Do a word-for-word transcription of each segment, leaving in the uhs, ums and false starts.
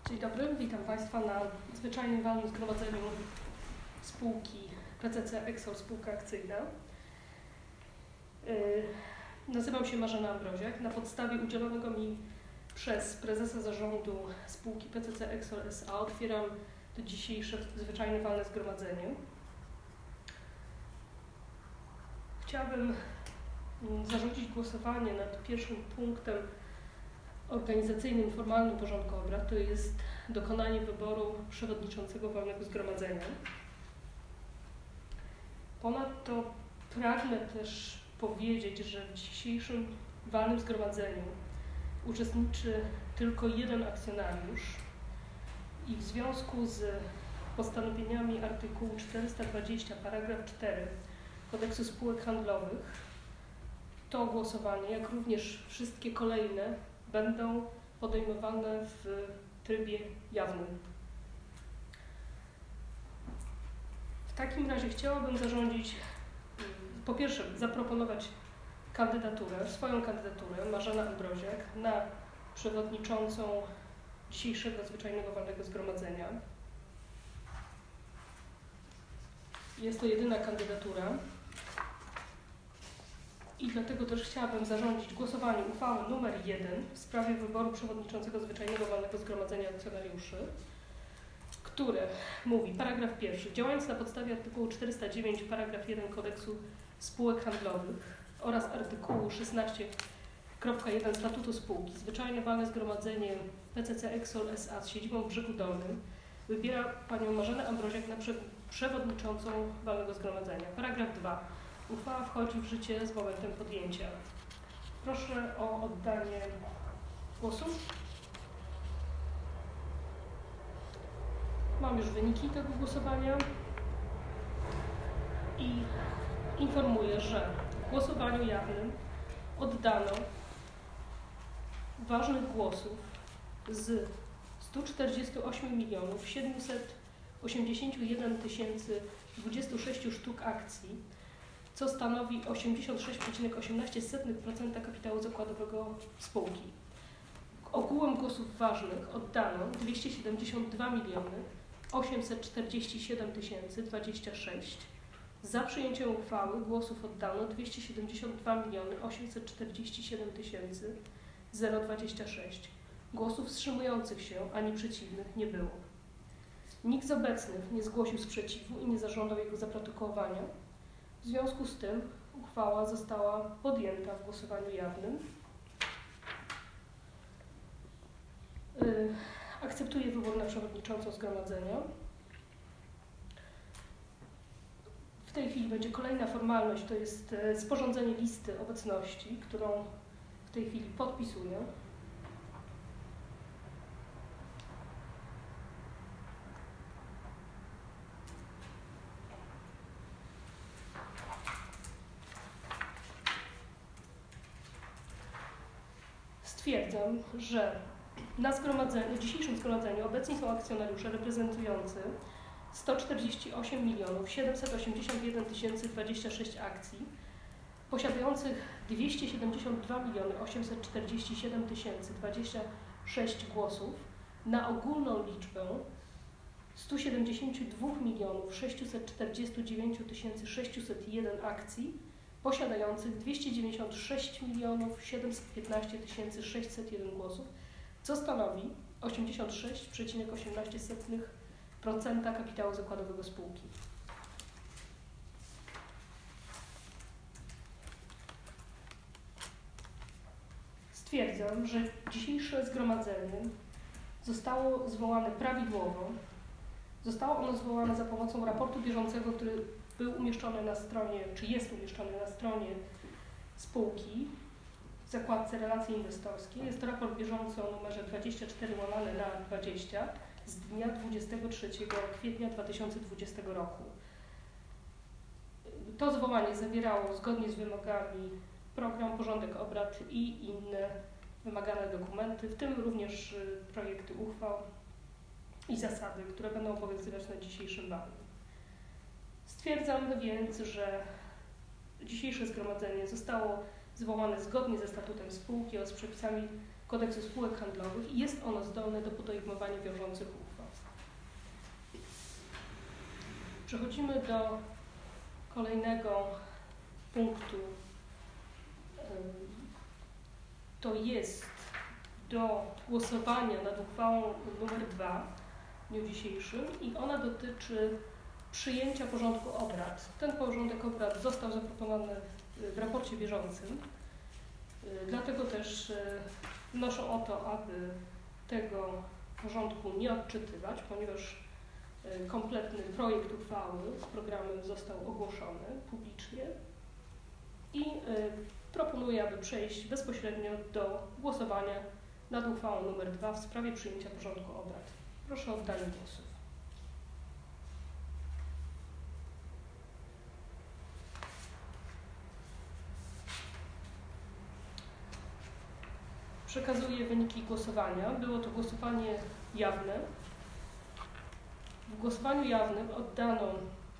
Dzień dobry, witam Państwa na zwyczajnym walnym zgromadzeniu spółki P C C Exol Spółka Akcyjna. Yy, nazywam się Marzena Ambroziak. Na podstawie udzielonego mi przez prezesa zarządu spółki P C C Exol S A otwieram to dzisiejsze zwyczajne walne zgromadzenie. Chciałabym zarządzić głosowanie nad pierwszym punktem organizacyjnym, formalnym porządku obrad, to jest dokonanie wyboru przewodniczącego walnego zgromadzenia. Ponadto pragnę też powiedzieć, że w dzisiejszym walnym zgromadzeniu uczestniczy tylko jeden akcjonariusz i w związku z postanowieniami artykułu czterysta dwadzieścia paragraf cztery Kodeksu Spółek Handlowych to głosowanie, jak również wszystkie kolejne, będą podejmowane w trybie jawnym. W takim razie chciałabym zarządzić, po pierwsze zaproponować kandydaturę, swoją kandydaturę, Marzena Ambroziak, na przewodniczącą dzisiejszego zwyczajnego walnego zgromadzenia. Jest to jedyna kandydatura. I dlatego też chciałabym zarządzić głosowanie uchwały numer jeden w sprawie wyboru przewodniczącego zwyczajnego walnego zgromadzenia akcjonariuszy, które mówi, paragraf pierwszy, działając na podstawie artykułu czterysta dziewięć paragraf jeden Kodeksu Spółek Handlowych oraz artykułu szesnaście kropka jeden Statutu Spółki, zwyczajne walne zgromadzenie P C C Exol S A z siedzibą w Brzegu Dolnym wybiera panią Marzenę Ambroziak na prze przewodniczącą walnego zgromadzenia. Paragraf dwa. Uchwała wchodzi w życie z momentem podjęcia. Proszę o oddanie głosu. Mam już wyniki tego głosowania i informuję, że w głosowaniu jawnym oddano ważnych głosów z stu czterdziestu ośmiu milionów siedmiuset osiemdziesięciu jeden tysięcy dwudziestu sześciu sztuk akcji, co stanowi osiemdziesiąt sześć przecinek osiemnaście procent kapitału zakładowego spółki. Ogółem głosów ważnych oddano dwieście siedemdziesiąt dwa miliony osiemset czterdzieści siedem tysięcy dwadzieścia sześć. Za przyjęciem uchwały głosów oddano dwieście siedemdziesiąt dwa miliony osiemset czterdzieści siedem tysięcy dwadzieścia sześć. Głosów wstrzymujących się ani przeciwnych nie było. Nikt z obecnych nie zgłosił sprzeciwu i nie zażądał jego zaprotokołowania. W związku z tym uchwała została podjęta w głosowaniu jawnym. Yy, akceptuję wybór na przewodniczącą zgromadzenia. W tej chwili będzie kolejna formalność, to jest sporządzenie listy obecności, którą w tej chwili podpisuję. Stwierdzam, że na zgromadzeniu, dzisiejszym zgromadzeniu obecni są akcjonariusze reprezentujący sto czterdzieści osiem milionów siedemset osiemdziesiąt jeden tysięcy dwadzieścia sześć akcji, posiadających dwieście siedemdziesiąt dwa miliony osiemset czterdzieści siedem tysięcy dwadzieścia sześć głosów na ogólną liczbę stu siedemdziesięciu dwóch milionów sześćset czterdzieści dziewięć tysięcy sześćset jeden akcji, posiadających dwieście dziewięćdziesiąt sześć milionów siedemset piętnaście tysięcy sześćset jeden głosów, co stanowi osiemdziesiąt sześć przecinek osiemnaście procent kapitału zakładowego spółki. Stwierdzam, że dzisiejsze zgromadzenie zostało zwołane prawidłowo. Zostało ono zwołane za pomocą raportu bieżącego, który był umieszczony na stronie, czy jest umieszczony na stronie spółki w zakładce Relacje Inwestorskie. Jest to raport bieżący o numerze dwadzieścia cztery łamane na dwadzieścia z dnia dwudziestego trzeciego kwietnia dwa tysiące dwudziestego roku. To zwołanie zawierało zgodnie z wymogami program, porządek obrad i inne wymagane dokumenty, w tym również projekty uchwał i zasady, które będą obowiązywać na dzisiejszym walnym. Stwierdzam więc, że dzisiejsze zgromadzenie zostało zwołane zgodnie ze statutem spółki oraz przepisami kodeksu spółek handlowych i jest ono zdolne do podejmowania wiążących uchwał. Przechodzimy do kolejnego punktu. To jest do głosowania nad uchwałą numer dwa w dniu dzisiejszym i ona dotyczy przyjęcia porządku obrad. Ten porządek obrad został zaproponowany w raporcie bieżącym, dlatego też wnoszę o to, aby tego porządku nie odczytywać, ponieważ kompletny projekt uchwały z programem został ogłoszony publicznie i proponuję, aby przejść bezpośrednio do głosowania nad uchwałą numer dwa w sprawie przyjęcia porządku obrad. Proszę o oddanie głosów. Przekazuję wyniki głosowania. Było to głosowanie jawne. W głosowaniu jawnym oddano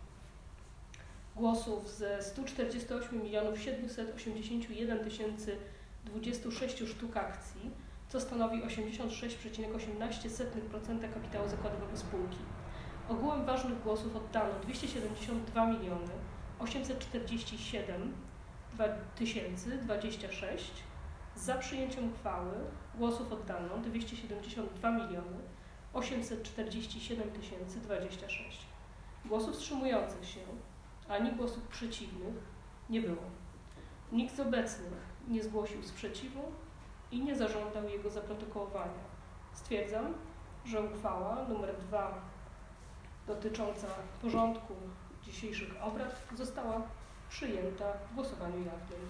głosów ze stu czterdziestu ośmiu milionów siedmiuset osiemdziesięciu jeden tysięcy dwudziestu sześciu sztuk akcji, co stanowi osiemdziesiąt sześć przecinek osiemnaście procent kapitału zakładowego spółki. Ogółem ważnych głosów oddano dwieście siedemdziesiąt dwa miliony osiemset czterdzieści siedem tysięcy dwadzieścia sześć. Za przyjęciem uchwały głosów oddano dwieście siedemdziesiąt dwa miliony osiemset czterdzieści siedem tysięcy dwadzieścia sześć. Głosów wstrzymujących się ani głosów przeciwnych nie było. Nikt z obecnych nie zgłosił sprzeciwu i nie zażądał jego zaprotokołowania. Stwierdzam, że uchwała numer dwa dotycząca porządku dzisiejszych obrad została przyjęta w głosowaniu jawnym.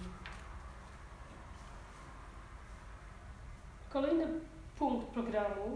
Kolejny punkt programu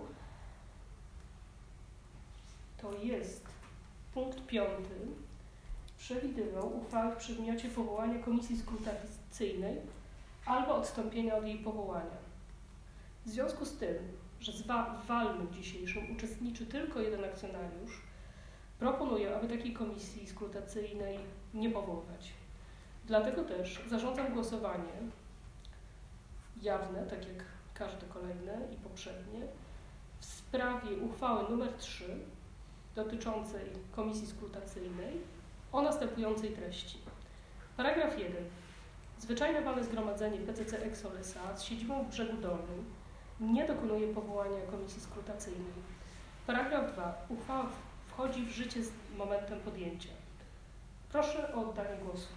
to jest punkt piąty. Przewidywał uchwałę w przedmiocie powołania komisji skrutacyjnej albo odstąpienia od jej powołania. W związku z tym, że w walnym dzisiejszym uczestniczy tylko jeden akcjonariusz, proponuję, aby takiej komisji skrutacyjnej nie powoływać. Dlatego też zarządzam głosowanie jawne, tak jak każde kolejne i poprzednie, w sprawie uchwały numer trzy dotyczącej komisji skrutacyjnej o następującej treści. Paragraf jeden. Zwyczajne walne zgromadzenie P C C Exol S A z siedzibą w Brzegu Dolnym nie dokonuje powołania komisji skrutacyjnej. Paragraf dwa. Uchwała wchodzi w życie z momentem podjęcia. Proszę o oddanie głosu.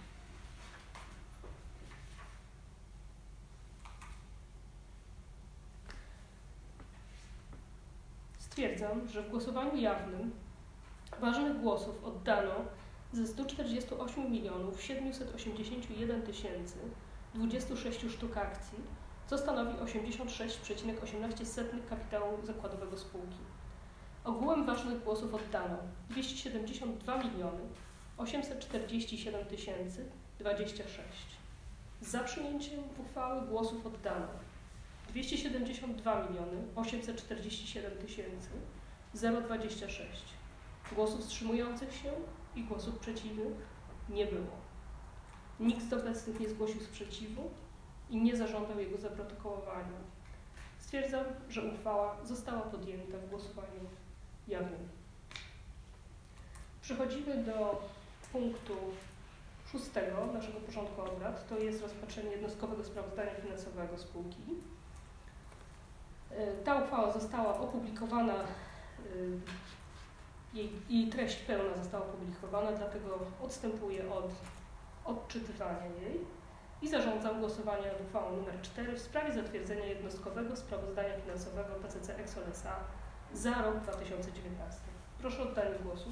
Stwierdzam, że w głosowaniu jawnym ważnych głosów oddano ze stu czterdziestu ośmiu milionów siedmiuset osiemdziesięciu jeden tysięcy dwudziestu sześciu sztuk akcji, co stanowi osiemdziesiąt sześć przecinek osiemnaście procent kapitału zakładowego spółki. Ogółem ważnych głosów oddano dwieście siedemdziesiąt dwa miliony osiemset czterdzieści siedem tysięcy dwadzieścia sześć. Za przyjęciem uchwały głosów oddano dwieście siedemdziesiąt dwa miliony osiemset czterdzieści siedem tysięcy dwadzieścia sześć. Głosów wstrzymujących się i głosów przeciwnych nie było. Nikt z obecnych nie zgłosił sprzeciwu i nie zażądał jego zaprotokołowania. Stwierdzam, że uchwała została podjęta w głosowaniu jawnym. Przechodzimy do punktu szóstego naszego porządku obrad. To jest rozpatrzenie jednostkowego sprawozdania finansowego spółki. Ta uchwała została opublikowana, jej, jej treść pełna została opublikowana, dlatego odstępuję od odczytywania jej i zarządzam głosowanie nad uchwałą numer cztery w sprawie zatwierdzenia jednostkowego sprawozdania finansowego P C C Exol S A za rok dwa tysiące dziewiętnasty. Proszę o oddanie głosu.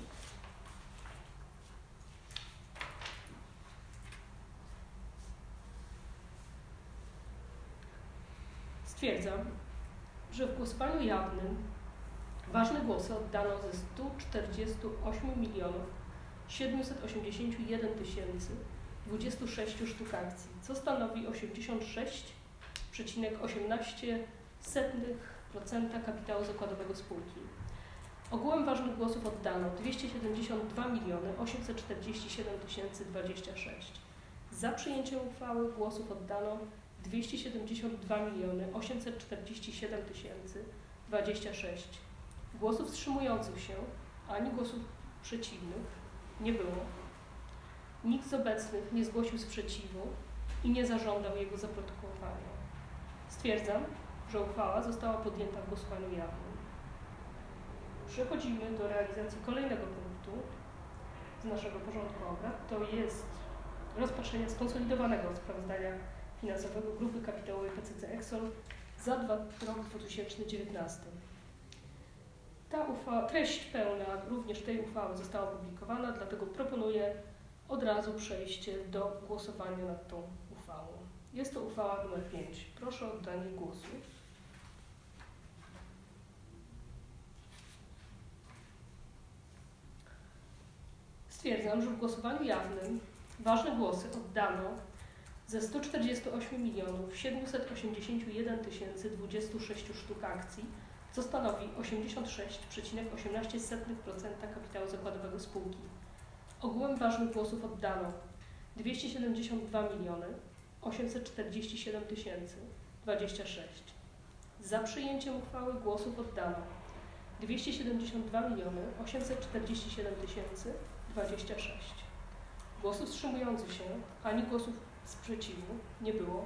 Stwierdzam, że w głosowaniu jawnym ważne głosy oddano ze stu czterdziestu ośmiu milionów siedmiuset osiemdziesięciu jeden tysięcy dwudziestu sześciu sztuk akcji, co stanowi osiemdziesiąt sześć przecinek osiemnaście procent kapitału zakładowego spółki. Ogółem ważnych głosów oddano dwieście siedemdziesiąt dwa miliony osiemset czterdzieści siedem tysięcy dwadzieścia sześć. Za przyjęciem uchwały głosów oddano dwieście siedemdziesiąt dwa miliony osiemset czterdzieści siedem tysięcy dwadzieścia sześć. Głosów wstrzymujących się ani głosów przeciwnych nie było. Nikt z obecnych nie zgłosił sprzeciwu i nie zażądał jego zaprotokołowania. Stwierdzam, że uchwała została podjęta w głosowaniu jawnym. Przechodzimy do realizacji kolejnego punktu z naszego porządku obrad. To jest rozpatrzenie skonsolidowanego sprawozdania finansowego Grupy Kapitałowej P C C Exol za rok dwa tysiące dziewiętnasty. Ta uchwała, treść pełna również tej uchwały została opublikowana, dlatego proponuję od razu przejście do głosowania nad tą uchwałą. Jest to uchwała numer pięć. Proszę o oddanie głosu. Stwierdzam, że w głosowaniu jawnym ważne głosy oddano ze stu czterdziestu ośmiu milionów siedmiuset osiemdziesięciu jeden tysięcy dwudziestu sześciu sztuk akcji, co stanowi osiemdziesiąt sześć przecinek osiemnaście procent kapitału zakładowego spółki. Ogółem ważnych głosów oddano dwieście siedemdziesiąt dwa miliony osiemset czterdzieści siedem tysięcy dwadzieścia sześć. Za przyjęciem uchwały głosów oddano dwieście siedemdziesiąt dwa miliony osiemset czterdzieści siedem tysięcy dwadzieścia sześć. Głosów wstrzymujących się ani głosów sprzeciwu nie było.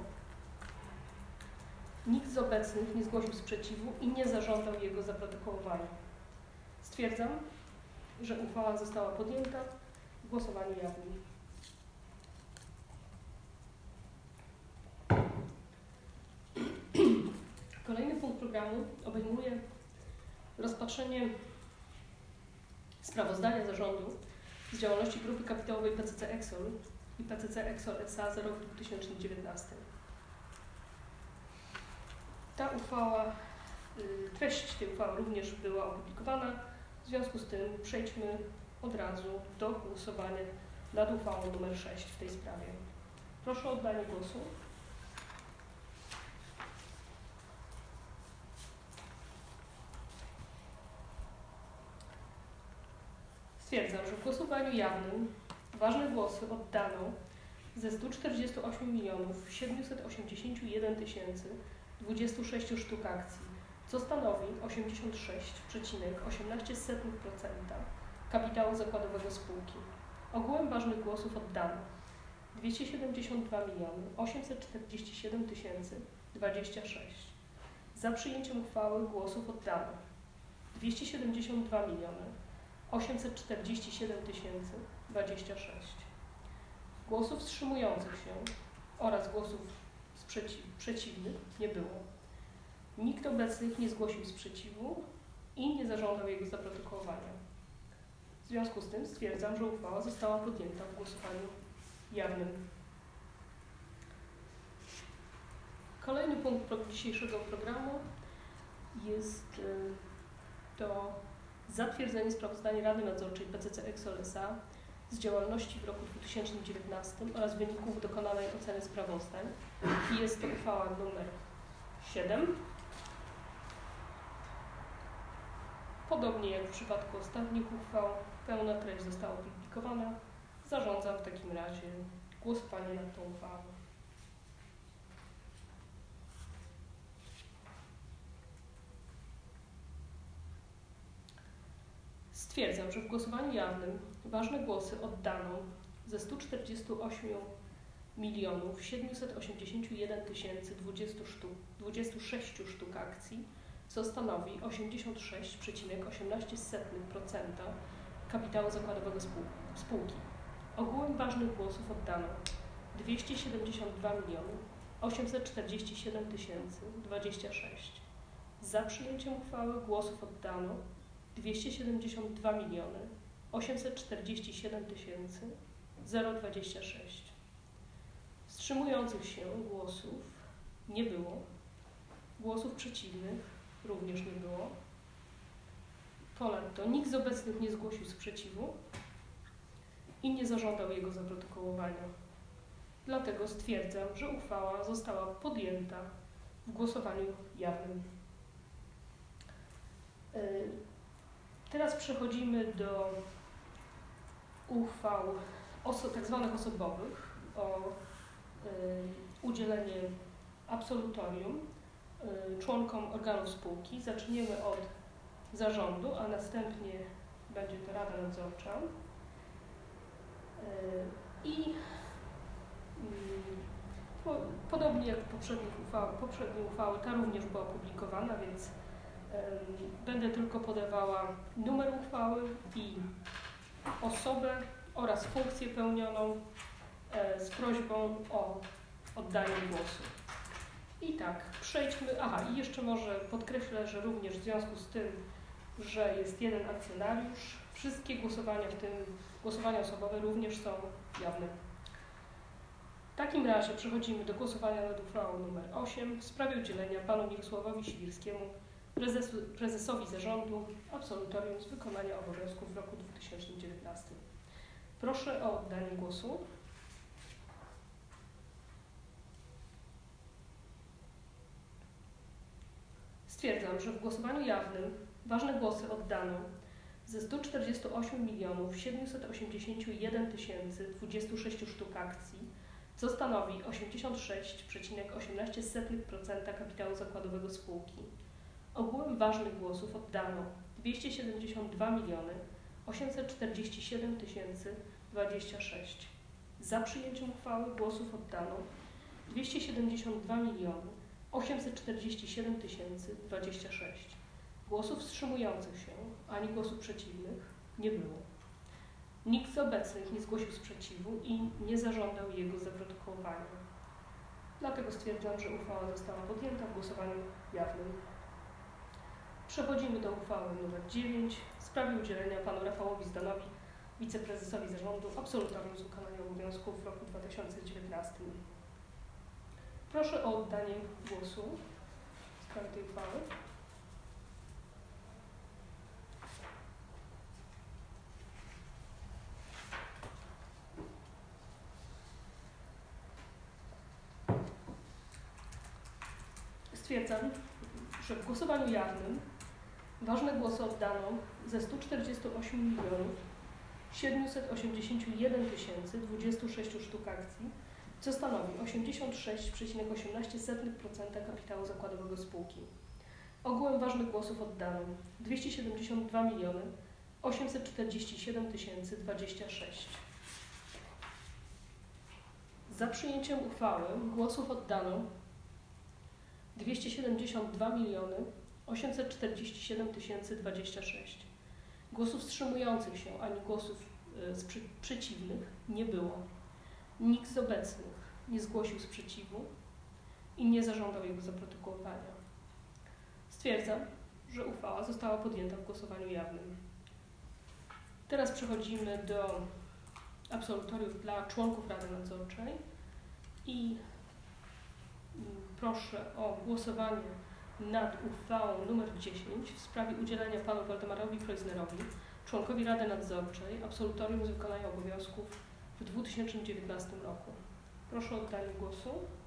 Nikt z obecnych nie zgłosił sprzeciwu i nie zażądał jego zaprotokołowania. Stwierdzam, że uchwała została podjęta w głosowaniu jawnym. Kolejny punkt programu obejmuje rozpatrzenie sprawozdania zarządu z działalności Grupy Kapitałowej P C C Exol i P C C Exol S A za rok dwa tysiące dziewiętnasty. Ta uchwała, treść tej uchwały również była opublikowana, w związku z tym przejdźmy od razu do głosowania nad uchwałą numer sześć w tej sprawie. Proszę o oddanie głosu. Stwierdzam, że w głosowaniu jawnym ważne głosy oddano ze stu czterdziestu ośmiu milionów siedmiuset osiemdziesięciu jeden tysięcy dwudziestu sześciu sztuk akcji, co stanowi osiemdziesiąt sześć przecinek osiemnaście procent kapitału zakładowego spółki. Ogółem ważnych głosów oddano dwieście siedemdziesiąt dwa miliony osiemset czterdzieści siedem tysięcy dwadzieścia sześć. Za przyjęciem uchwały głosów oddano dwieście siedemdziesiąt dwa miliony osiemset czterdzieści siedem tysięcy dwadzieścia sześć. Głosów wstrzymujących się oraz głosów sprzeciw, przeciwnych nie było. Nikt obecnych nie zgłosił sprzeciwu i nie zażądał jego zaprotokołowania. W związku z tym stwierdzam, że uchwała została podjęta w głosowaniu jawnym. Kolejny punkt dzisiejszego programu jest to zatwierdzenie sprawozdania Rady Nadzorczej P C C Exol S A z działalności w roku dwa tysiące dziewiętnastym oraz wyników dokonanej oceny sprawozdań. I jest to uchwała numer siedem. Podobnie jak w przypadku ostatnich uchwał, pełna treść została opublikowana. Zarządzam w takim razie głosowanie nad tą uchwałą. Stwierdzam, że w głosowaniu jawnym ważne głosy oddano ze stu czterdziestu ośmiu milionów siedmiuset osiemdziesięciu jeden tysięcy dwudziestu sześciu sztuk akcji, co stanowi osiemdziesiąt sześć przecinek osiemnaście procent kapitału zakładowego spółki. Ogółem ważnych głosów oddano dwieście siedemdziesiąt dwa miliony osiemset czterdzieści siedem tysięcy dwadzieścia sześć. Za przyjęciem uchwały głosów oddano dwieście siedemdziesiąt dwa miliony osiemset czterdzieści siedem tysięcy dwadzieścia sześć. Wstrzymujących się głosów nie było. Głosów przeciwnych również nie było. Ponadto nikt z obecnych nie zgłosił sprzeciwu i nie zażądał jego zaprotokołowania. Dlatego stwierdzam, że uchwała została podjęta w głosowaniu jawnym. Teraz przechodzimy do uchwał oso- tak zwanych osobowych. o y, udzielenie absolutorium y, członkom organów spółki. Zaczniemy od zarządu, a następnie będzie to Rada Nadzorcza. Y, I y, po, podobnie jak poprzednich uchwały, poprzednie uchwały, ta również była opublikowana, więc y, będę tylko podawała numer uchwały i osobę oraz funkcję pełnioną z prośbą o oddanie głosu. I tak, przejdźmy, aha i jeszcze może podkreślę, że również w związku z tym, że jest jeden akcjonariusz, wszystkie głosowania, w tym głosowania osobowe również są jawne. W takim razie przechodzimy do głosowania nad uchwałą numer osiem w sprawie udzielenia panu Mirosławowi Siwirskiemu, prezesu, prezesowi zarządu, absolutorium z wykonania obowiązków w roku dwa tysiące dziewiętnastym. Proszę o oddanie głosu. Stwierdzam, że w głosowaniu jawnym ważne głosy oddano ze stu czterdziestu ośmiu milionów siedmiuset osiemdziesięciu jeden tysięcy dwudziestu sześciu sztuk akcji, co stanowi osiemdziesiąt sześć przecinek osiemnaście procent kapitału zakładowego spółki. Ogółem ważnych głosów oddano dwieście siedemdziesiąt dwa miliony osiemset czterdzieści siedem tysięcy dwadzieścia sześć. Za przyjęciem uchwały głosów oddano dwieście siedemdziesiąt dwa miliony osiemset czterdzieści siedem tysięcy dwadzieścia sześć. Głosów wstrzymujących się ani głosów przeciwnych nie było. Nikt z obecnych nie zgłosił sprzeciwu i nie zażądał jego zaprotokołowania. Dlatego stwierdzam, że uchwała została podjęta w głosowaniu jawnym. Przechodzimy do uchwały nr dziewięć w sprawie udzielenia panu Rafałowi Zdanowi, wiceprezesowi zarządu, absolutorium z wykonania obowiązków w roku dwa tysiące dziewiętnastym. Proszę o oddanie głosu w sprawie tej uchwały. Stwierdzam, że w głosowaniu jawnym ważne głosy oddano ze stu czterdziestu ośmiu milionów siedmiuset osiemdziesięciu jeden tysięcy dwudziestu sześciu sztuk akcji, co stanowi osiemdziesiąt sześć przecinek osiemnaście procent kapitału zakładowego spółki. Ogółem ważnych głosów oddano dwieście siedemdziesiąt dwa miliony osiemset czterdzieści siedem tysięcy dwadzieścia sześć. Za przyjęciem uchwały głosów oddano dwieście siedemdziesiąt dwa miliony osiemset czterdzieści siedem tysięcy dwadzieścia sześć. Głosów wstrzymujących się ani głosów y, przeciwnych nie było. Nikt z obecnych nie zgłosił sprzeciwu i nie zażądał jego zaprotokołowania. Stwierdzam, że uchwała została podjęta w głosowaniu jawnym. Teraz przechodzimy do absolutoriów dla członków Rady Nadzorczej i proszę o głosowanie nad uchwałą numer dziesięć w sprawie udzielenia panu Waldemarowi Kreuznerowi, członkowi Rady Nadzorczej, absolutorium z wykonania obowiązków w dwa tysiące dziewiętnastym roku. Proszę o oddanie głosu.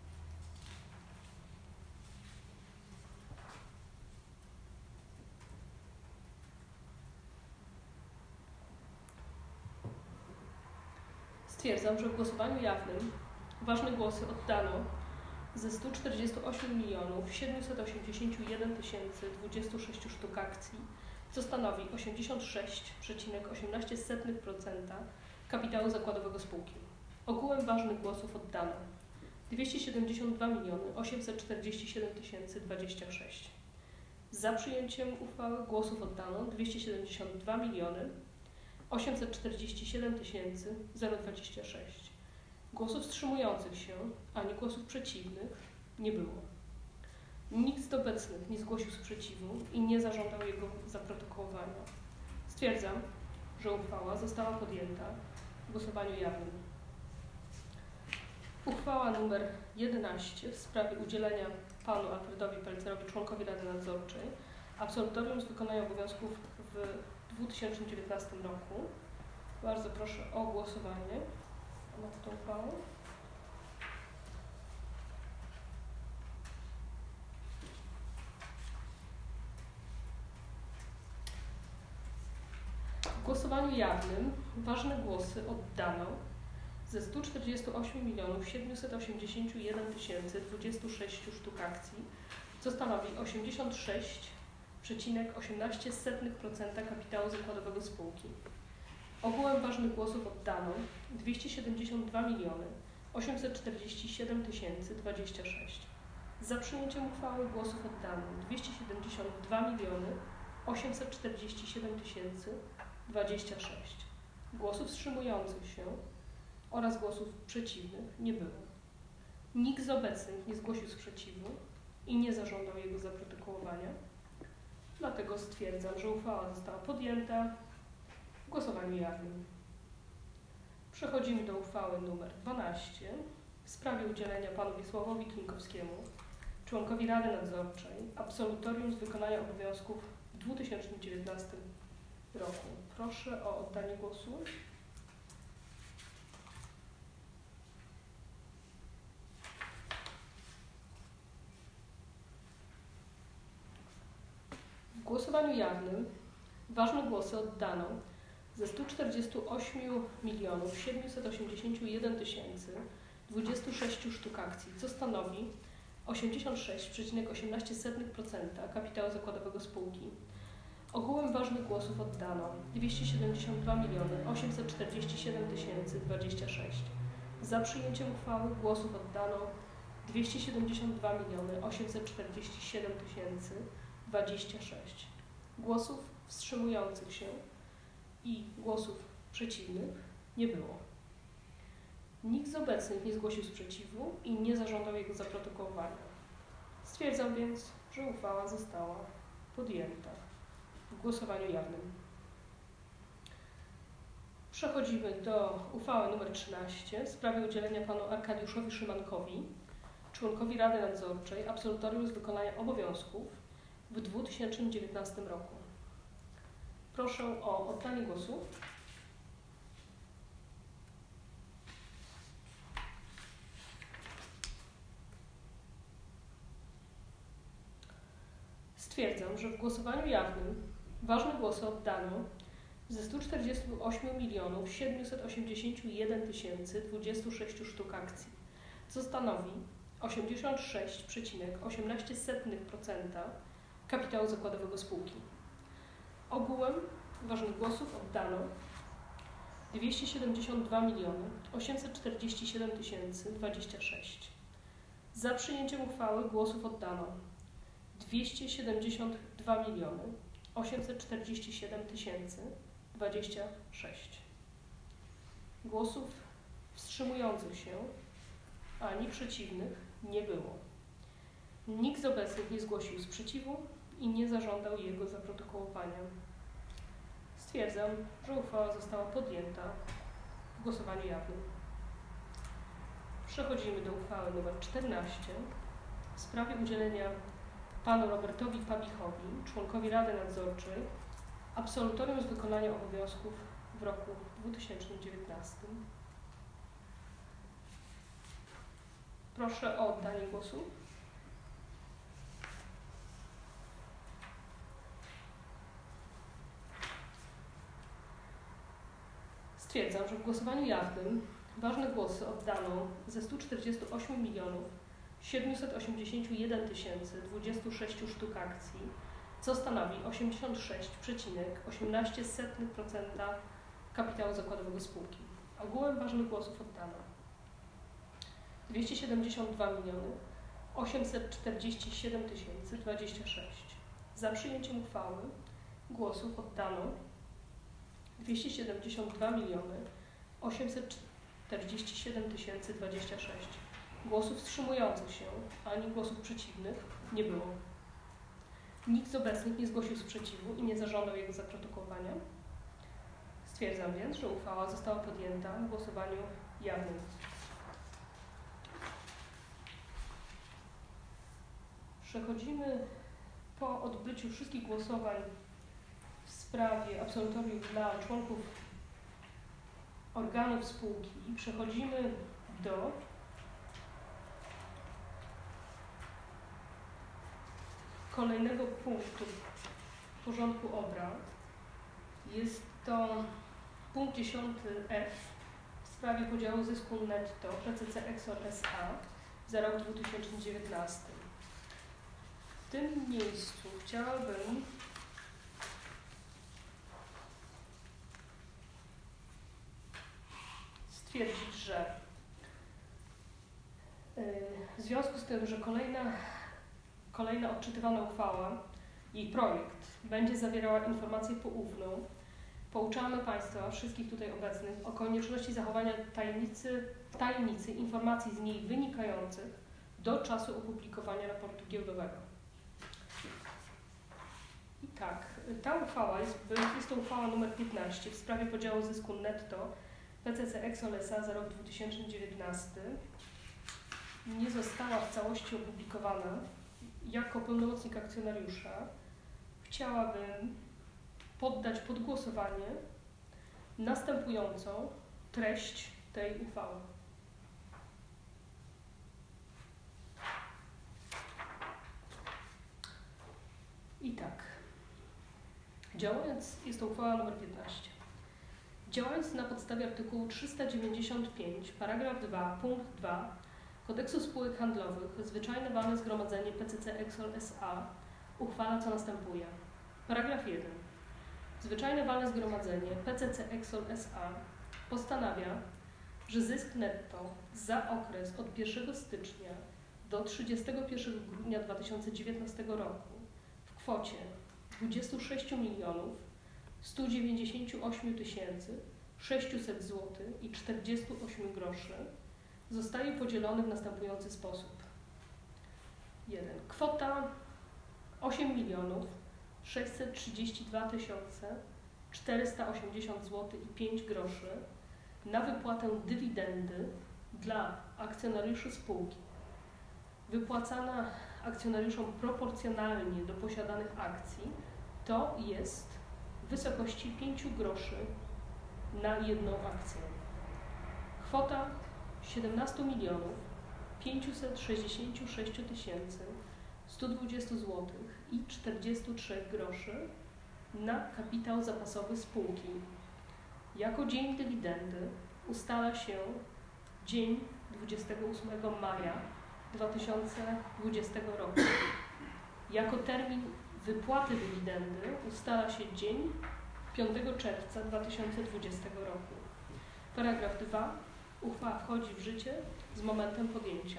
Stwierdzam, że w głosowaniu jawnym ważne głosy oddano ze stu czterdziestu ośmiu milionów siedmiuset osiemdziesięciu jeden tysięcy dwudziestu sześciu sztuk akcji, co stanowi osiemdziesiąt sześć przecinek osiemnaście procent kapitału zakładowego spółki. Ogółem ważnych głosów oddano dwieście siedemdziesiąt dwa miliony osiemset czterdzieści siedem tysięcy dwadzieścia sześć. Za przyjęciem uchwały głosów oddano dwieście siedemdziesiąt dwa miliony osiemset czterdzieści siedem tysięcy dwadzieścia sześć. Głosów wstrzymujących się ani głosów przeciwnych nie było. Nikt z obecnych nie zgłosił sprzeciwu i nie zażądał jego zaprotokołowania. Stwierdzam, że uchwała została podjęta w głosowaniu jawnym. Uchwała nr jedenaście w sprawie udzielenia panu Alfredowi Pelcerowi, członkowi Rady Nadzorczej, absolutorium z wykonania obowiązków w dwa tysiące dziewiętnastym roku. Bardzo proszę o głosowanie nad tą uchwałą. W głosowaniu jawnym ważne głosy oddano ze stu czterdziestu ośmiu milionów siedmiuset osiemdziesięciu jeden tysięcy dwudziestu sześciu sztuk akcji, co stanowi osiemdziesiąt sześć przecinek osiemnaście procent kapitału zakładowego spółki. Ogółem ważnych głosów oddano dwieście siedemdziesiąt dwa miliony osiemset czterdzieści siedem tysięcy dwadzieścia sześć. Za przyjęciem uchwały głosów oddano dwieście siedemdziesiąt dwa miliony osiemset czterdzieści siedem tysięcy dwadzieścia sześć. Głosów wstrzymujących się oraz głosów przeciwnych nie było. Nikt z obecnych nie zgłosił sprzeciwu i nie zażądał jego zaprotokołowania. Dlatego stwierdzam, że uchwała została podjęta w głosowaniu jawnym. Przechodzimy do uchwały nr dwanaście w sprawie udzielenia panu Wiesławowi Klinkowskiemu, członkowi Rady Nadzorczej, absolutorium z wykonania obowiązków w dwa tysiące dziewiętnastym roku. Proszę o oddanie głosu. W głosowaniu jawnym ważne głosy oddano ze stu czterdziestu ośmiu milionów siedmiuset osiemdziesięciu jeden tysięcy dwudziestu sześciu sztuk akcji, co stanowi osiemdziesiąt sześć przecinek osiemnaście procent kapitału zakładowego spółki. Ogółem ważnych głosów oddano dwieście siedemdziesiąt dwa miliony osiemset czterdzieści siedem tysięcy dwadzieścia sześć. Za przyjęciem uchwały głosów oddano dwieście siedemdziesiąt dwa miliony osiemset czterdzieści siedem tysięcy dwadzieścia sześć. Głosów wstrzymujących się i głosów przeciwnych nie było. Nikt z obecnych nie zgłosił sprzeciwu i nie zażądał jego zaprotokołowania. Stwierdzam więc, że uchwała została podjęta w głosowaniu jawnym. Przechodzimy do uchwały nr trzynaście w sprawie udzielenia panu Arkadiuszowi Szymankowi, członkowi Rady Nadzorczej, absolutorium z wykonania obowiązków w dwa tysiące dziewiętnastym roku. Proszę o oddanie głosu. Stwierdzam, że w głosowaniu jawnym ważne głosy oddano ze stu czterdziestu ośmiu milionów siedmiuset osiemdziesięciu jeden tysięcy dwudziestu sześciu sztuk akcji, co stanowi osiemdziesiąt sześć przecinek osiemnaście procent kapitału zakładowego spółki. Ogółem ważnych głosów oddano dwieście siedemdziesiąt dwa miliony osiemset czterdzieści siedem tysięcy dwadzieścia sześć. Za przyjęciem uchwały głosów oddano dwieście siedemdziesiąt dwa miliony osiemset czterdzieści siedem tysięcy dwadzieścia sześć. Głosów wstrzymujących się ani przeciwnych nie było. Nikt z obecnych nie zgłosił sprzeciwu i nie zażądał jego zaprotokołowania. Stwierdzam, że uchwała została podjęta w głosowaniu jawnym. Przechodzimy do uchwały nr czternaście w sprawie udzielenia panu Robertowi Pabichowi, członkowi Rady Nadzorczej, absolutorium z wykonania obowiązków w roku dwa tysiące dziewiętnastym. Proszę o oddanie głosu. Stwierdzam, że w głosowaniu jawnym ważne głosy oddano ze stu czterdziestu ośmiu milionów siedmiuset osiemdziesięciu jeden tysięcy dwudziestu sześciu sztuk akcji, co stanowi osiemdziesiąt sześć przecinek osiemnaście procent kapitału zakładowego spółki. Ogółem ważnych głosów oddano dwieście siedemdziesiąt dwa miliony osiemset czterdzieści siedem tysięcy dwadzieścia sześć. Za przyjęciem uchwały głosów oddano dwieście siedemdziesiąt dwa miliony osiemset czterdzieści siedem tysięcy dwadzieścia sześć. Głosów wstrzymujących się ani głosów przeciwnych nie było. Nikt z obecnych nie zgłosił sprzeciwu i nie zażądał jego zaprotokołowania. Stwierdzam więc, że uchwała została podjęta w głosowaniu jawnym. Przechodzimy po odbyciu wszystkich głosowań w sprawie absolutorium dla członków organów spółki. Przechodzimy do kolejnego punktu porządku obrad. Jest to punkt dziesiąty F w sprawie sprawie podziału zysku netto P C C Exol S A za rok dwa tysiące dziewiętnasty. W tym miejscu chciałabym stwierdzić, że w związku z tym, że kolejna, kolejna odczytywana uchwała, jej projekt, będzie zawierała informację poufną, pouczamy Państwa, wszystkich tutaj obecnych, o konieczności zachowania tajemnicy, tajemnicy informacji z niej wynikających do czasu opublikowania raportu giełdowego. I tak, ta uchwała jest, jest to uchwała numer piętnaście w sprawie podziału zysku netto P C C Exol S A za rok dwa tysiące dziewiętnasty. Nie została w całości opublikowana. Jako pełnomocnik akcjonariusza chciałabym poddać pod głosowanie następującą treść tej uchwały. I tak, działając, jest to uchwała numer piętnaście. Działając na podstawie artykułu trzysta dziewięćdziesiąt pięć, paragraf dwa, punkt dwa Kodeksu Spółek Handlowych, zwyczajne walne zgromadzenie P C C Exol S A uchwala, co następuje. Paragraf jeden. Zwyczajne walne zgromadzenie P C C Exol S A postanawia, że zysk netto za okres od pierwszego stycznia do trzydziestego pierwszego grudnia dwa tysiące dziewiętnastego roku w kwocie dwudziestu sześciu milionów stu dziewięćdziesięciu ośmiu tysięcy sześciuset złotych i czterdziestu ośmiu groszy zostaje podzielony w następujący sposób. jeden. Kwota osiem milionów sześćset trzydzieści dwa tysiące czterysta osiemdziesiąt złotych i pięć groszy na wypłatę dywidendy dla akcjonariuszy spółki, wypłacana akcjonariuszom proporcjonalnie do posiadanych akcji, to jest w wysokości pięć groszy na jedną akcję. Kwota siedemnaście milionów pięćset sześćdziesiąt sześć tysięcy sto dwadzieścia złotych i czterdzieści trzy groszy na kapitał zapasowy spółki. Jako dzień dywidendy ustala się dzień dwudziestego ósmego maja dwa tysiące dwudziestego roku. Jako termin wypłaty dywidendy ustala się dzień piątego czerwca dwa tysiące dwudziestego roku. Paragraf dwa. Uchwała wchodzi w życie z momentem podjęcia.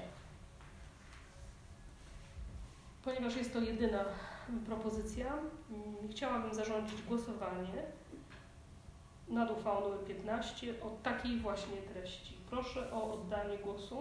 Ponieważ jest to jedyna propozycja, chciałabym zarządzić głosowanie nad uchwałą numer piętnaście o takiej właśnie treści. Proszę o oddanie głosu.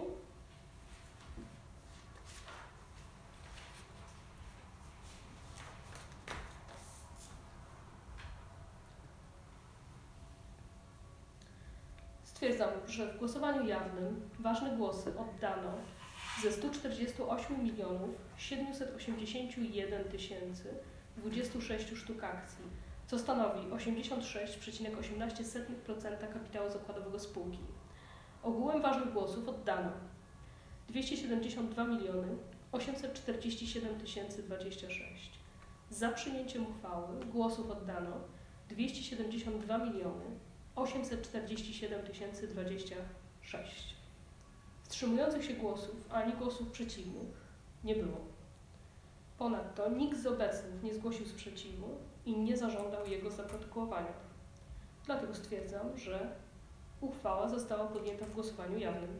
Stwierdzam, że w głosowaniu jawnym ważne głosy oddano ze stu czterdziestu ośmiu milionów siedmiuset osiemdziesięciu jeden tysięcy dwudziestu sześciu sztuk akcji, co stanowi osiemdziesiąt sześć przecinek osiemnaście procent kapitału zakładowego spółki. Ogółem ważnych głosów oddano dwieście siedemdziesiąt dwa miliony osiemset czterdzieści siedem tysięcy dwadzieścia sześć. Za przyjęciem uchwały głosów oddano dwieście siedemdziesiąt dwa miliony osiemset czterdzieści siedem tysięcy dwadzieścia sześć. Wstrzymujących się głosów ani głosów przeciwnych nie było. Ponadto nikt z obecnych nie zgłosił sprzeciwu i nie zażądał jego zaprotokołowania. Dlatego stwierdzam, że uchwała została podjęta w głosowaniu jawnym.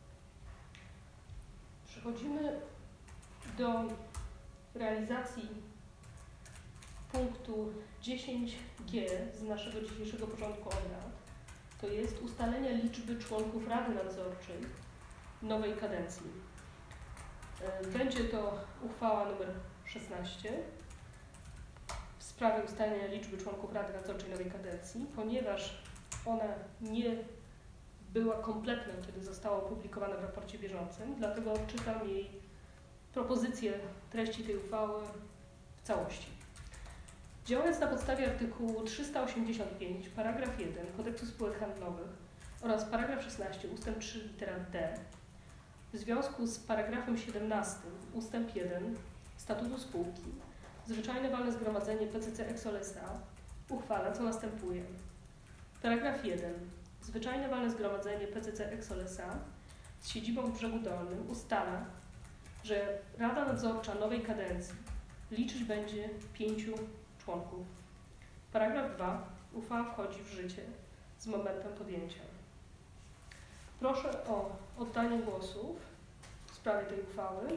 Przechodzimy do realizacji punktu dziesięć G z naszego dzisiejszego porządku obrad. To jest ustalenie liczby członków Rady Nadzorczej nowej kadencji. Będzie to uchwała numer szesnaście w sprawie ustalenia liczby członków Rady Nadzorczej nowej kadencji, ponieważ ona nie była kompletna, kiedy została opublikowana w raporcie bieżącym, dlatego odczytam jej propozycję treści tej uchwały w całości. Działając na podstawie artykułu trzysta osiemdziesiąt pięć, paragraf jeden Kodeksu Spółek Handlowych oraz paragraf szesnaście, ustęp trzy, litera D, w związku z paragrafem siedemnastym, ustęp jeden Statutu Spółki, zwyczajne walne zgromadzenie P C C Exol S A uchwala, co następuje. Paragraf jeden. W Zwyczajne Walne Zgromadzenie P C C Exol S A z siedzibą w Brzegu Dolnym ustala, że Rada Nadzorcza nowej kadencji liczyć będzie pięciu członków. Paragraf dwa. Uchwała wchodzi w życie z momentem podjęcia. Proszę o oddanie głosów w sprawie tej uchwały.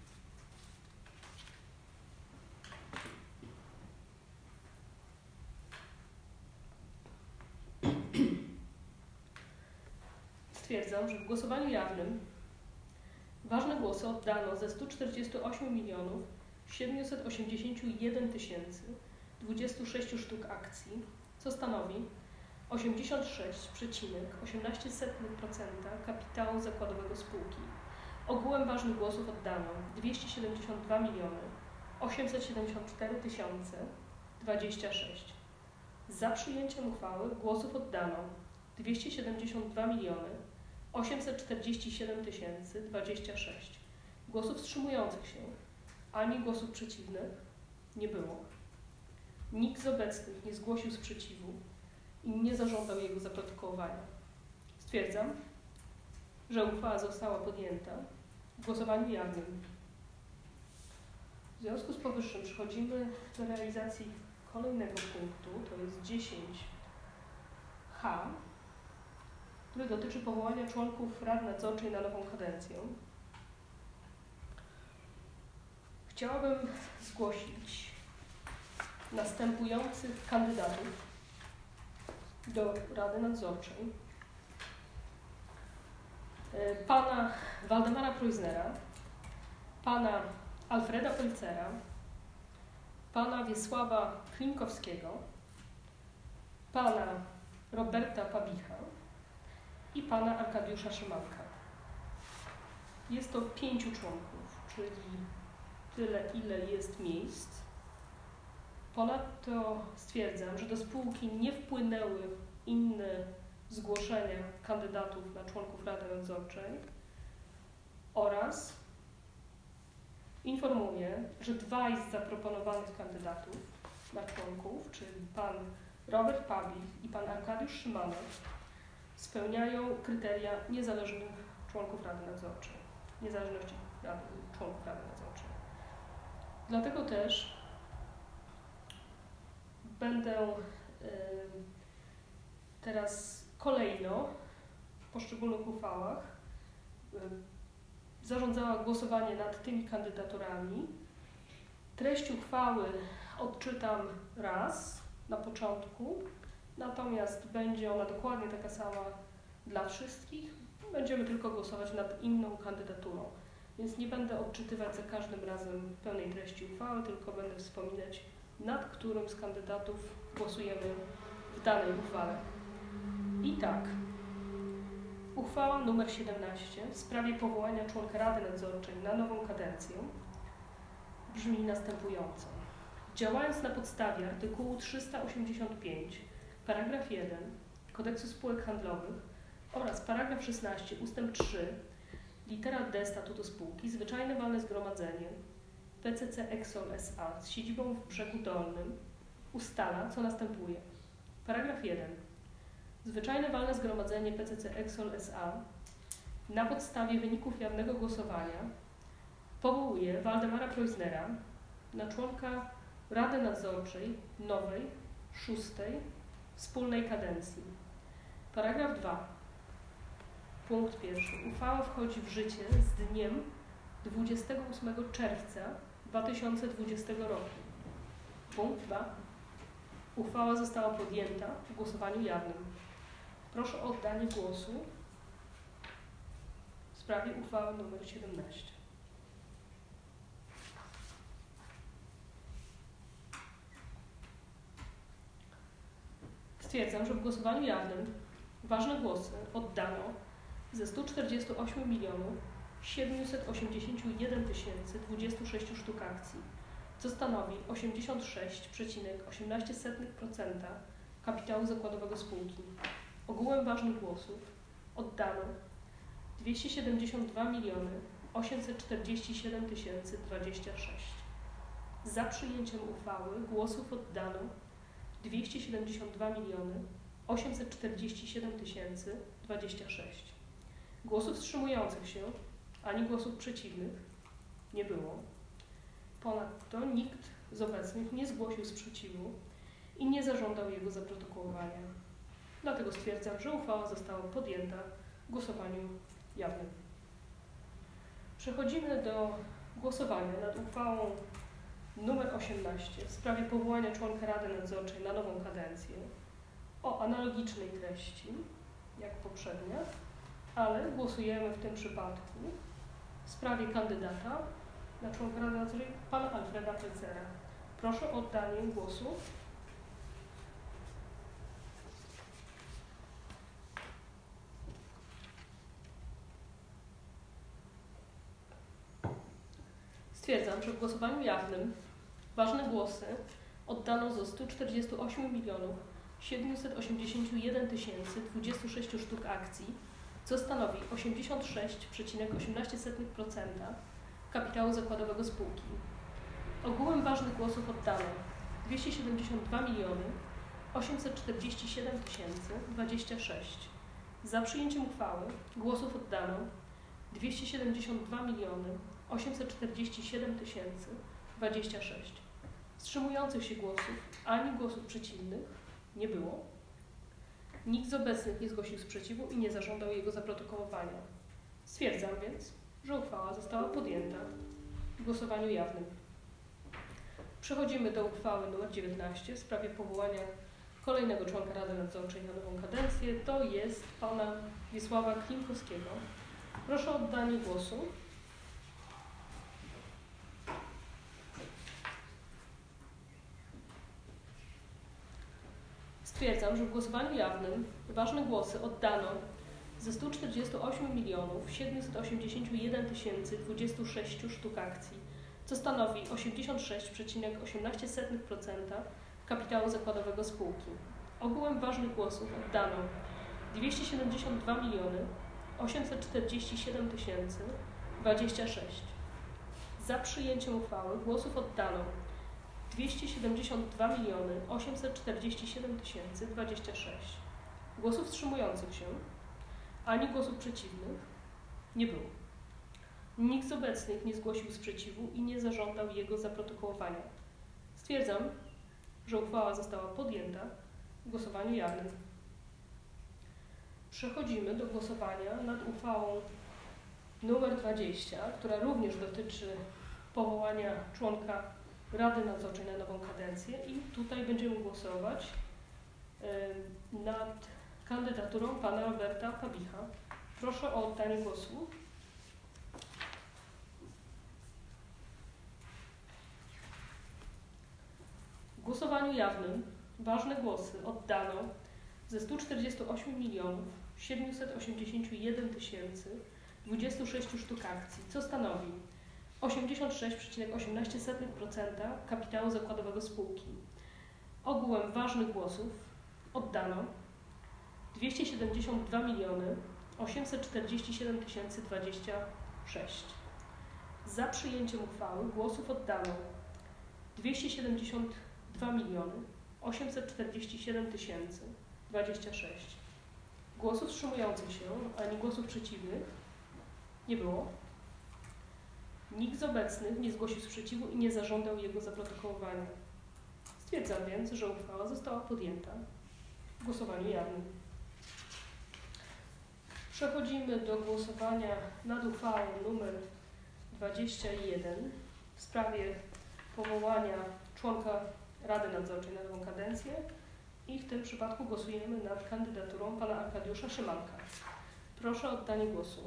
Stwierdzam, że w głosowaniu jawnym ważne głosy oddano ze stu czterdziestu ośmiu milionów siedmiuset osiemdziesięciu jeden tysięcy dwudziestu sześciu sztuk akcji, co stanowi osiemdziesiąt sześć przecinek osiemnaście procent kapitału zakładowego spółki. Ogółem ważnych głosów oddano dwieście siedemdziesiąt dwa miliony osiemset siedemdziesiąt cztery tysiące dwadzieścia sześć. Za przyjęciem uchwały głosów oddano dwieście siedemdziesiąt dwa miliony osiemset czterdzieści siedem tysięcy dwadzieścia sześć. Głosów wstrzymujących się ani głosów przeciwnych nie było. Nikt z obecnych nie zgłosił sprzeciwu i nie zażądał jego zaprotokołowania. Stwierdzam, że uchwała została podjęta w głosowaniu jawnym. W związku z powyższym przechodzimy do realizacji kolejnego punktu, to jest dziesięć H, który dotyczy powołania członków Rady Nadzorczej na nową kadencję. Chciałabym zgłosić następujących kandydatów do Rady Nadzorczej. Pana Waldemara Preussnera, pana Alfreda Pelcera, pana Wiesława Klinkowskiego, pana Roberta Pabicha i pana Arkadiusza Szymanka. Jest to pięciu członków, czyli tyle, ile jest miejsc. Ponadto stwierdzam, że do spółki nie wpłynęły inne zgłoszenia kandydatów na członków Rady Nadzorczej oraz informuję, że dwaj z zaproponowanych kandydatów na członków, czyli pan Robert Pabich i pan Arkadiusz Szymanek, spełniają kryteria niezależnych członków Rady Nadzorczej, niezależności rady, członków Rady Nadzorczej. Dlatego też będę y, teraz kolejno w poszczególnych uchwałach y, zarządzała głosowanie nad tymi kandydaturami. Treść uchwały odczytam raz na początku, natomiast będzie ona dokładnie taka sama dla wszystkich. Będziemy tylko głosować nad inną kandydaturą, więc nie będę odczytywać za każdym razem pełnej treści uchwały, tylko będę wspominać, nad którym z kandydatów głosujemy w danej uchwale. I tak, uchwała nr siedemnaście w sprawie powołania członka Rady Nadzorczej na nową kadencję brzmi następująco. Działając na podstawie artykułu trzysta osiemdziesiąt pięć, paragraf jeden Kodeksu Spółek Handlowych oraz paragraf szesnaście ustęp trzy, litera D statutu spółki, Zwyczajne Walne Zgromadzenie P C C Exol S A z siedzibą w Brzegu Dolnym ustala, co następuje. Paragraf jeden. Zwyczajne Walne Zgromadzenie P C C Exol S A na podstawie wyników jawnego głosowania powołuje Waldemara Preussnera na członka Rady Nadzorczej nowej, szóstej, wspólnej kadencji. Paragraf dwa. Punkt pierwszy. Uchwała wchodzi w życie z dniem dwudziestego ósmego czerwca dwa tysiące dwudziestego roku. Punkt dwa. Uchwała została podjęta w głosowaniu jawnym. Proszę o oddanie głosu w sprawie uchwały nr siedemnaście. Stwierdzam, że w głosowaniu jawnym ważne głosy oddano ze stu czterdziestu ośmiu milionów siedmiuset osiemdziesięciu jeden tysięcy dwudziestu sześciu sztuk akcji, co stanowi osiemdziesiąt sześć przecinek osiemnaście procent kapitału zakładowego spółki. Ogółem ważnych głosów oddano dwieście siedemdziesiąt dwa miliony osiemset czterdzieści siedem tysięcy dwadzieścia sześć. Za przyjęciem uchwały głosów oddano dwieście siedemdziesiąt dwa miliony osiemset czterdzieści siedem tysięcy dwadzieścia sześć. Głosów wstrzymujących się ani głosów przeciwnych nie było. Ponadto nikt z obecnych nie zgłosił sprzeciwu i nie zażądał jego zaprotokołowania. Dlatego stwierdzam, że uchwała została podjęta w głosowaniu jawnym. Przechodzimy do głosowania nad uchwałą nr osiemnaście w sprawie powołania członka Rady Nadzorczej na nową kadencję o analogicznej treści jak poprzednia, ale głosujemy w tym przypadku w sprawie kandydata na członka Rady Nadzorczej pana Alfreda Pelcera. Proszę o oddanie głosu. Stwierdzam, że w głosowaniu jawnym ważne głosy oddano za sto czterdzieści osiem milionów siedemset osiemdziesiąt jeden tysięcy dwadzieścia sześć sztuk akcji, co stanowi osiemdziesiąt sześć przecinek osiemnaście procent kapitału zakładowego spółki. Ogółem ważnych głosów oddano dwieście siedemdziesiąt dwa miliony osiemset czterdzieści siedem tysięcy dwadzieścia sześć. Za przyjęciem uchwały głosów oddano dwieście siedemdziesiąt dwa miliony osiemset czterdzieści siedem tysięcy dwadzieścia sześć. Wstrzymujących się głosów ani głosów przeciwnych nie było. Nikt z obecnych nie zgłosił sprzeciwu i nie zażądał jego zaprotokołowania. Stwierdzam więc, że uchwała została podjęta w głosowaniu jawnym. Przechodzimy do uchwały nr dziewiętnaście w sprawie powołania kolejnego członka Rady Nadzorczej na nową kadencję. To jest pana Wiesława Klimkowskiego. Proszę o oddanie głosu. Stwierdzam, że w głosowaniu jawnym ważne głosy oddano ze sto czterdzieści osiem milionów siedemset osiemdziesiąt jeden tysięcy dwadzieścia sześć sztuk akcji, co stanowi osiemdziesiąt sześć przecinek osiemnaście procent kapitału zakładowego spółki. Ogółem ważnych głosów oddano dwieście siedemdziesiąt dwa miliony osiemset czterdzieści siedem tysięcy dwadzieścia sześć. Za przyjęciem uchwały głosów oddano dwieście siedemdziesiąt dwa miliony osiemset czterdzieści siedem tysięcy dwadzieścia sześć. Głosów wstrzymujących się ani głosów przeciwnych nie było. Nikt z obecnych nie zgłosił sprzeciwu i nie zażądał jego zaprotokołowania. Stwierdzam, że uchwała została podjęta w głosowaniu jawnym. Przechodzimy do głosowania nad uchwałą nr dwadzieścia, która również dotyczy powołania członka Rady Nadzorczej na nową kadencję i tutaj będziemy głosować y, nad kandydaturą pana Roberta Pabicha. Proszę o oddanie głosu. W głosowaniu jawnym ważne głosy oddano ze sto czterdzieści osiem milionów siedemset osiemdziesiąt jeden tysięcy dwadzieścia sześć sztuk akcji, co stanowi osiemdziesiąt sześć przecinek osiemnaście procent kapitału zakładowego spółki. Ogółem ważnych głosów oddano dwieście siedemdziesiąt dwa miliony osiemset czterdzieści siedem tysięcy dwadzieścia sześć. Za przyjęciem uchwały głosów oddano dwieście siedemdziesiąt dwa miliony osiemset czterdzieści siedem tysięcy dwadzieścia sześć. Głosów wstrzymujących się ani głosów przeciwnych nie było. Nikt z obecnych nie zgłosił sprzeciwu i nie zażądał jego zaprotokołowania. Stwierdzam więc, że uchwała została podjęta w głosowaniu jawnym. Przechodzimy do głosowania nad uchwałą nr dwadzieścia jeden w sprawie powołania członka Rady Nadzorczej na nową kadencję i w tym przypadku głosujemy nad kandydaturą pana Arkadiusza Szymanka. Proszę o oddanie głosu.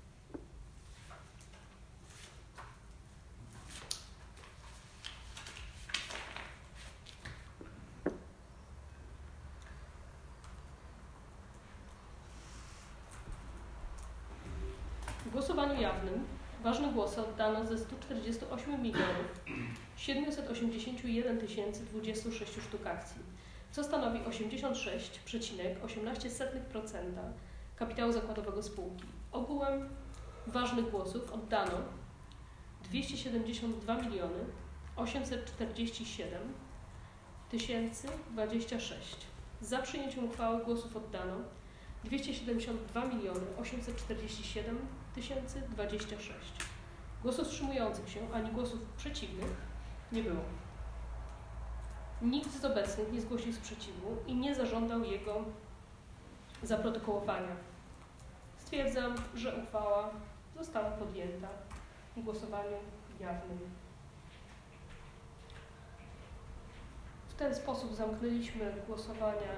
W głosowaniu jawnym ważne głosy oddano ze sto czterdzieści osiem milionów siedemset osiemdziesiąt jeden tysięcy dwadzieścia sześć sztuk akcji, co stanowi osiemdziesiąt sześć przecinek osiemnaście procent kapitału zakładowego spółki. Ogółem ważnych głosów oddano dwieście siedemdziesiąt dwa miliony osiemset czterdzieści siedem tysięcy dwadzieścia sześć. Za przyjęciem uchwały głosów oddano dwieście siedemdziesiąt dwa miliony osiemset czterdzieści siedem tysięcy dwadzieścia sześć. Głosów wstrzymujących się ani głosów przeciwnych nie było. Nikt z obecnych nie zgłosił sprzeciwu i nie zażądał jego zaprotokołowania. Stwierdzam, że uchwała została podjęta w głosowaniu jawnym. W ten sposób zamknęliśmy głosowania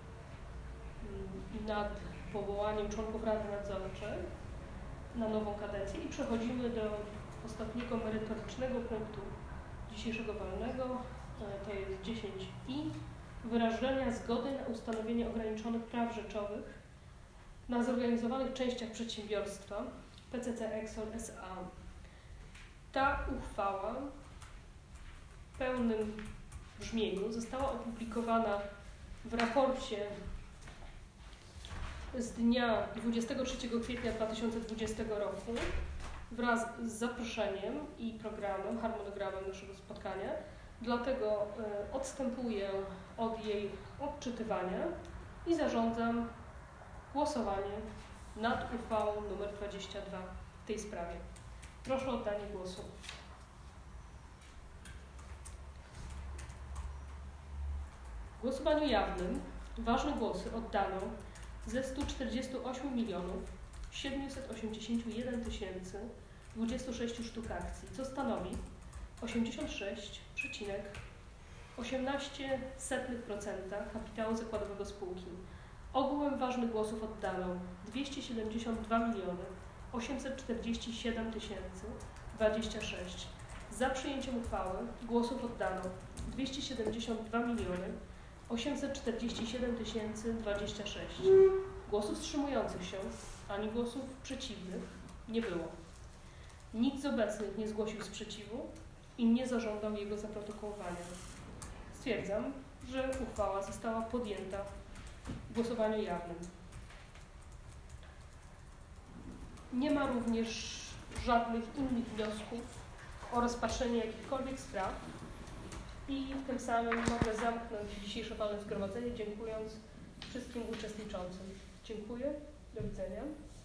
nad powołaniem członków Rady Nadzorczej na nową kadencję i przechodzimy do ostatniego merytorycznego punktu dzisiejszego walnego, to jest dziesięć i wyrażenia zgody na ustanowienie ograniczonych praw rzeczowych na zorganizowanych częściach przedsiębiorstwa P C C Exol S A. Ta uchwała w pełnym brzmieniu została opublikowana w raporcie z dnia dwudziestego trzeciego kwietnia dwa tysiące dwudziestego roku wraz z zaproszeniem i programem, harmonogramem naszego spotkania. Dlatego y, odstępuję od jej odczytywania i zarządzam głosowanie nad uchwałą nr dwadzieścia dwa w tej sprawie. Proszę o oddanie głosu. W głosowaniu jawnym ważne głosy oddano ze stu czterdziestu ośmiu milionów siedmiuset osiemdziesięciu jeden tysięcy dwudziestu sześciu sztuk akcji, co stanowi osiemdziesiąt sześć przecinek osiemnaście procent kapitału zakładowego spółki. Ogółem ważnych głosów oddano dwieście siedemdziesiąt dwa miliony osiemset czterdzieści siedem tysięcy dwadzieścia sześć. Za przyjęciem uchwały głosów oddano dwieście siedemdziesiąt dwa miliony osiemset czterdzieści siedem tysięcy dwadzieścia sześć. Głosów wstrzymujących się ani głosów przeciwnych nie było. Nikt z obecnych nie zgłosił sprzeciwu i nie zażądał jego zaprotokołowania. Stwierdzam, że uchwała została podjęta w głosowaniu jawnym. Nie ma również żadnych innych wniosków o rozpatrzenie jakichkolwiek spraw i tym samym mogę zamknąć dzisiejsze walne zgromadzenie, dziękując wszystkim uczestniczącym. Dziękuję. Do widzenia.